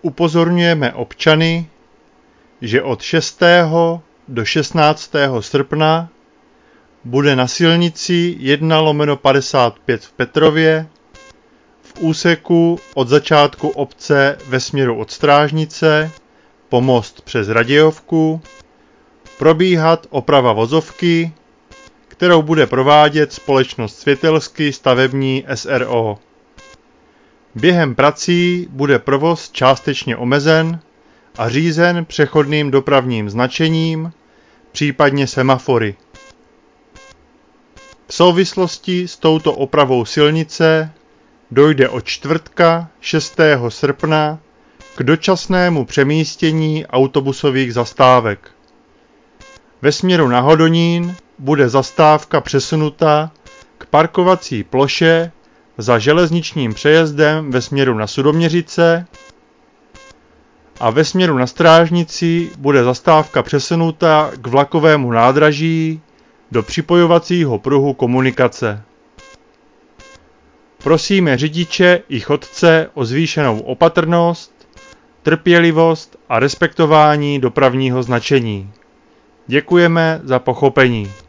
upozorňujeme občany, že od 6. do 16. srpna bude na silnici 1/55 v Petrově v úseku od začátku obce ve směru od Strážnice po most přes Radějovku probíhat oprava vozovky, kterou bude provádět společnost Světelsky stavební s.r.o. Během prací bude provoz částečně omezen a řízen přechodným dopravním značením, případně semafory. V souvislosti s touto opravou silnice dojde od čtvrtka 6. srpna k dočasnému přemístění autobusových zastávek. Ve směru na Hodonín bude zastávka přesunuta k parkovací ploše za železničním přejezdem ve směru na Sudoměřice a ve směru na Strážnici bude zastávka přesunuta k vlakovému nádraží do připojovacího pruhu komunikace. Prosíme řidiče i chodce o zvýšenou opatrnost, trpělivost a respektování dopravního značení. Děkujeme za pochopení.